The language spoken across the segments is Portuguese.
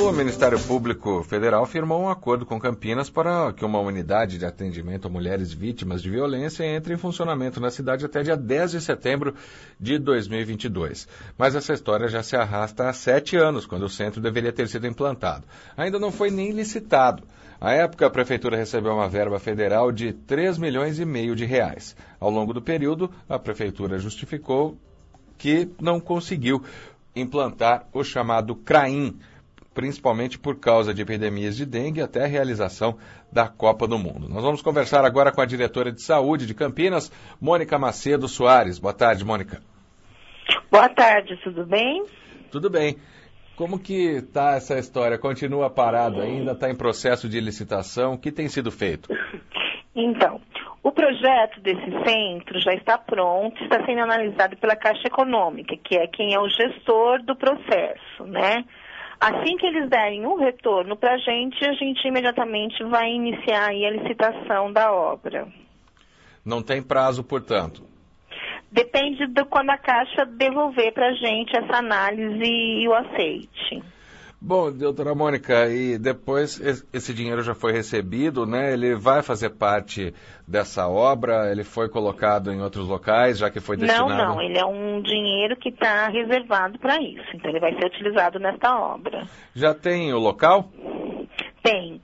O Ministério Público Federal firmou um acordo com Campinas para que uma unidade de atendimento a mulheres vítimas de violência entre em funcionamento na cidade até dia 10 de setembro de 2022. Mas essa história já se arrasta há 7 anos, quando o centro deveria ter sido implantado. Ainda não foi nem licitado. À época, a Prefeitura recebeu uma verba federal de 3,5 milhões de reais. Ao longo do período, a Prefeitura justificou que não conseguiu implantar o chamado CRAIM, principalmente por causa de epidemias de dengue até a realização da Copa do Mundo. Nós vamos conversar agora com a diretora de saúde de Campinas, Mônica Macedo Soares. Boa tarde, Mônica. Boa tarde, tudo bem? Tudo bem. Como que está essa história? Continua parado ainda? Está em processo de licitação? O que tem sido feito? Então, o projeto desse centro já está pronto, está sendo analisado pela Caixa Econômica, que é quem é o gestor do processo, né? Assim que eles derem um retorno para a gente imediatamente vai iniciar aí a licitação da obra. Não tem prazo, portanto? Depende de quando a Caixa devolver para a gente essa análise e o aceite. Bom, doutora Mônica, e depois esse dinheiro já foi recebido, né? Ele vai fazer parte dessa obra? Ele foi colocado em outros locais, já que foi destinado? Não, ele é um dinheiro que está reservado para isso. Então ele vai ser utilizado nesta obra. Já tem o local? Tem.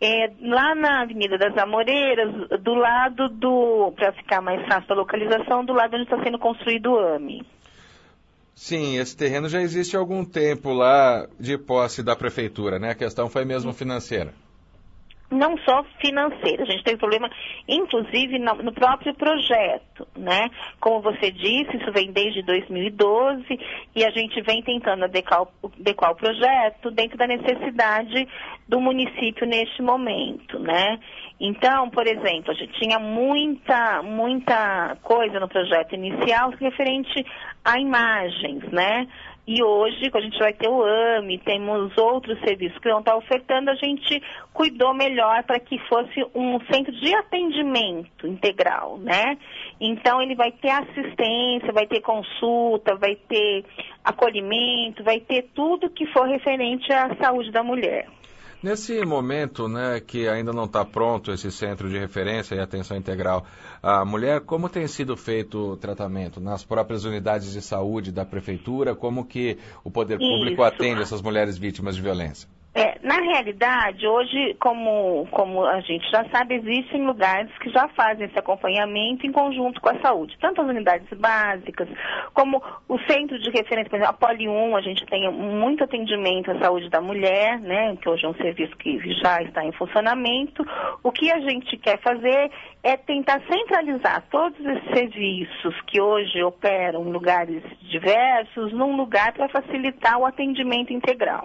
Lá na Avenida das Amoreiras, do lado para ficar mais fácil a localização, do lado onde está sendo construído o AME. Sim, esse terreno já existe há algum tempo lá de posse da prefeitura, né? A questão foi mesmo financeira. Não só financeira, a gente teve problema, inclusive, no próprio projeto, né? Como você disse, isso vem desde 2012 e a gente vem tentando adequar o projeto dentro da necessidade do município neste momento, né? Então, por exemplo, a gente tinha muita coisa no projeto inicial referente a imagens, né? E hoje, quando a gente vai ter o AME, temos outros serviços que vão estar ofertando, a gente cuidou melhor para que fosse um centro de atendimento integral, né? Então, ele vai ter assistência, vai ter consulta, vai ter acolhimento, vai ter tudo que for referente à saúde da mulher. Nesse momento, né, que ainda não está pronto esse centro de referência e atenção integral à mulher, como tem sido feito o tratamento? Nas próprias unidades de saúde da prefeitura, como que o poder público atende essas mulheres vítimas de violência? Na realidade, hoje, como a gente já sabe, existem lugares que já fazem esse acompanhamento em conjunto com a saúde. Tanto as unidades básicas, como o centro de referência, por exemplo, a Poli 1, a gente tem muito atendimento à saúde da mulher, né, que hoje é um serviço que já está em funcionamento. O que a gente quer fazer é tentar centralizar todos esses serviços que hoje operam em lugares diversos, num lugar para facilitar o atendimento integral.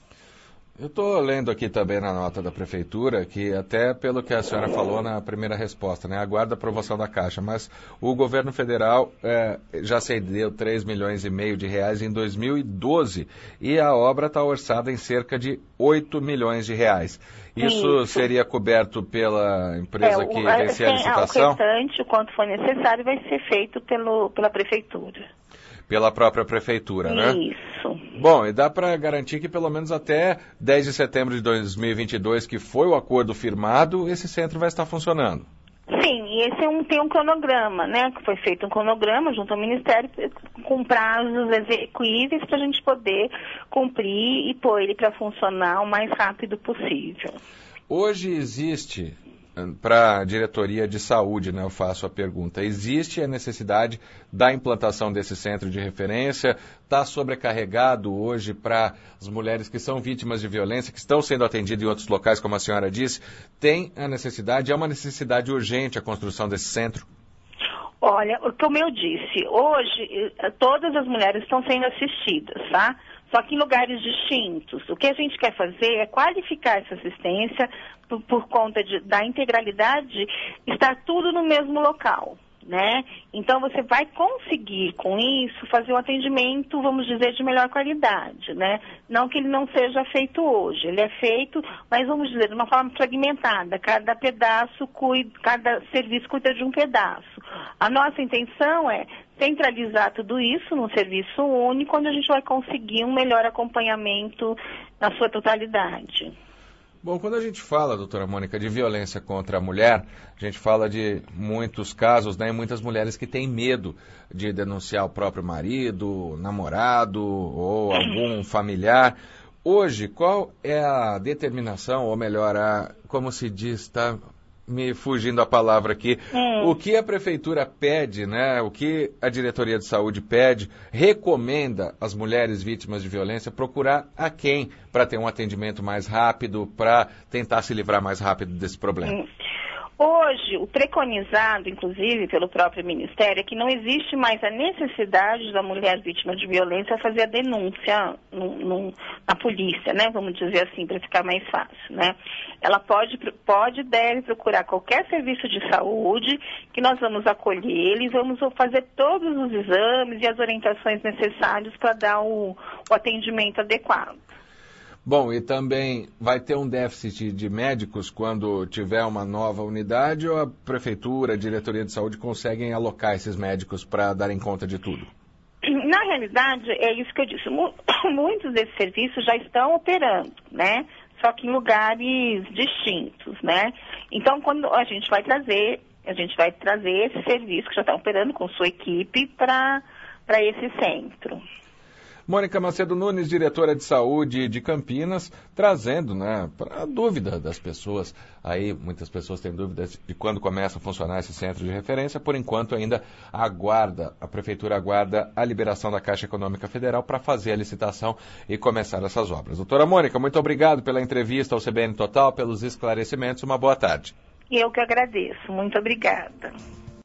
Eu estou lendo aqui também na nota da Prefeitura, que até pelo que a senhora falou na primeira resposta, né, aguarda a aprovação da Caixa, mas o governo federal já cedeu 3,5 milhões de reais em 2012 e a obra está orçada em cerca de 8 milhões de reais. Isso seria coberto pela empresa que vencer a licitação? O restante, o quanto for necessário, vai ser feito pela Prefeitura. Pela própria Prefeitura, né? Isso. Bom, e dá para garantir que pelo menos até 10 de setembro de 2022, que foi o acordo firmado, esse centro vai estar funcionando. Sim, e esse tem um cronograma, né? Que foi feito um cronograma junto ao Ministério com prazos execuíveis para a gente poder cumprir e pôr ele para funcionar o mais rápido possível. Hoje existe, para a diretoria de saúde, né, eu faço a pergunta, existe a necessidade da implantação desse centro de referência? Está sobrecarregado hoje para as mulheres que são vítimas de violência, que estão sendo atendidas em outros locais, como a senhora disse? Tem a necessidade, é uma necessidade urgente a construção desse centro? Olha, como eu disse, hoje todas as mulheres estão sendo assistidas, tá? Só que em lugares distintos. O que a gente quer fazer é qualificar essa assistência por conta da integralidade, estar tudo no mesmo local, né? Então você vai conseguir com isso fazer um atendimento, vamos dizer, de melhor qualidade, né? Não que ele não seja feito hoje, ele é feito, mas vamos dizer, de uma forma fragmentada, cada serviço cuida de um pedaço. A nossa intenção é centralizar tudo isso num serviço único, onde a gente vai conseguir um melhor acompanhamento na sua totalidade. Bom, quando a gente fala, doutora Mônica, de violência contra a mulher, a gente fala de muitos casos, né, e muitas mulheres que têm medo de denunciar o próprio marido, namorado ou algum familiar. Hoje, qual é a determinação, ou melhor, como se diz, está me fugindo a palavra aqui, o que a prefeitura pede, né, o que a diretoria de saúde pede, recomenda às mulheres vítimas de violência procurar a quem para ter um atendimento mais rápido, para tentar se livrar mais rápido desse problema? Hoje, o preconizado, inclusive, pelo próprio Ministério, é que não existe mais a necessidade da mulher vítima de violência fazer a denúncia na polícia, né? Vamos dizer assim, para ficar mais fácil, né? Ela deve procurar qualquer serviço de saúde, que nós vamos acolher e vamos fazer todos os exames e as orientações necessárias para dar o atendimento adequado. Bom, e também vai ter um déficit de médicos quando tiver uma nova unidade, ou a prefeitura, a diretoria de saúde conseguem alocar esses médicos para darem conta de tudo? Na realidade, é isso que eu disse. Muitos desses serviços já estão operando, né? Só que em lugares distintos, né? Então, quando a gente vai trazer esse serviço que já está operando com sua equipe para esse centro. Mônica Macedo Nunes, diretora de saúde de Campinas, trazendo, né, para a dúvida das pessoas. Aí muitas pessoas têm dúvidas de quando começa a funcionar esse centro de referência. Por enquanto ainda a prefeitura aguarda a liberação da Caixa Econômica Federal para fazer a licitação e começar essas obras. Doutora Mônica, muito obrigado pela entrevista ao CBN Total, pelos esclarecimentos. Uma boa tarde. Eu que agradeço. Muito obrigada.